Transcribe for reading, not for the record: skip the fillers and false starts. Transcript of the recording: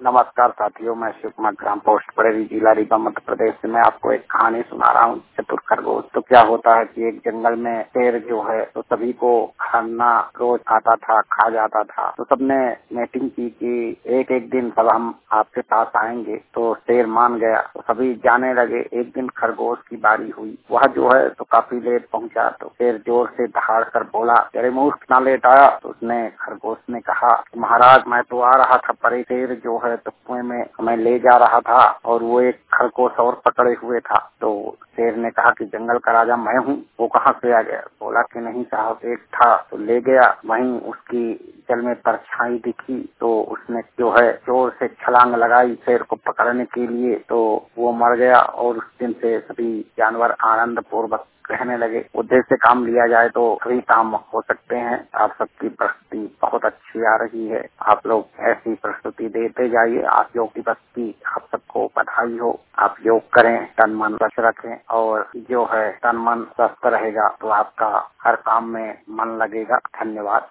नमस्कार साथियों, मैं शिव कुमार ग्राम पोस्ट बरेली जिला रीवा मध्य प्रदेश से। मैं आपको एक कहानी सुना रहा हूँ, चतुर खरगोश। तो क्या होता है कि एक जंगल में शेर जो है तो सभी को खाना रोज आता था, खा जाता था। तो सबने मीटिंग की कि एक एक दिन सब हम आपके पास आएंगे। तो शेर मान गया, तो सभी जाने लगे। एक दिन खरगोश की बारी हुई। वह जो है तो काफी लेट पहुंचा। तो शेर जोर से दहाड़ कर बोला, अरे मूर्ख, कितना लेट आया? तो उसने खरगोश ने कहा, महाराज मैं तो आ रहा था, पर शेर जो है तो कुएं में हमें ले जा रहा था और वो एक खरगोश और पकड़े हुए था। तो शेर ने कहा कि जंगल का राजा मैं हूँ, वो कहाँ से आ गया? बोला कि नहीं साहब, एक था तो ले गया। वहीं उसकी जल में परछाई दिखी तो उसने जो है जोर से छलांग लगाई शेर को पकड़ने के लिए। तो वो मर गया और उस दिन से सभी जानवर आनंद पूर्वक रहने लगे। बुद्धि से काम लिया जाए तो सभी काम हो सकते हैं। आप सबकी प्रस्तुति बहुत अच्छी आ रही है। आप लोग ऐसी प्रस्तुति देते जाइए। आप योग दिवस की आप सबको बधाई हो। आप योग करें, तन मन स्वस्थ रखें, और जो है तन मन स्वस्थ रहेगा तो आपका हर काम में मन लगेगा। धन्यवाद।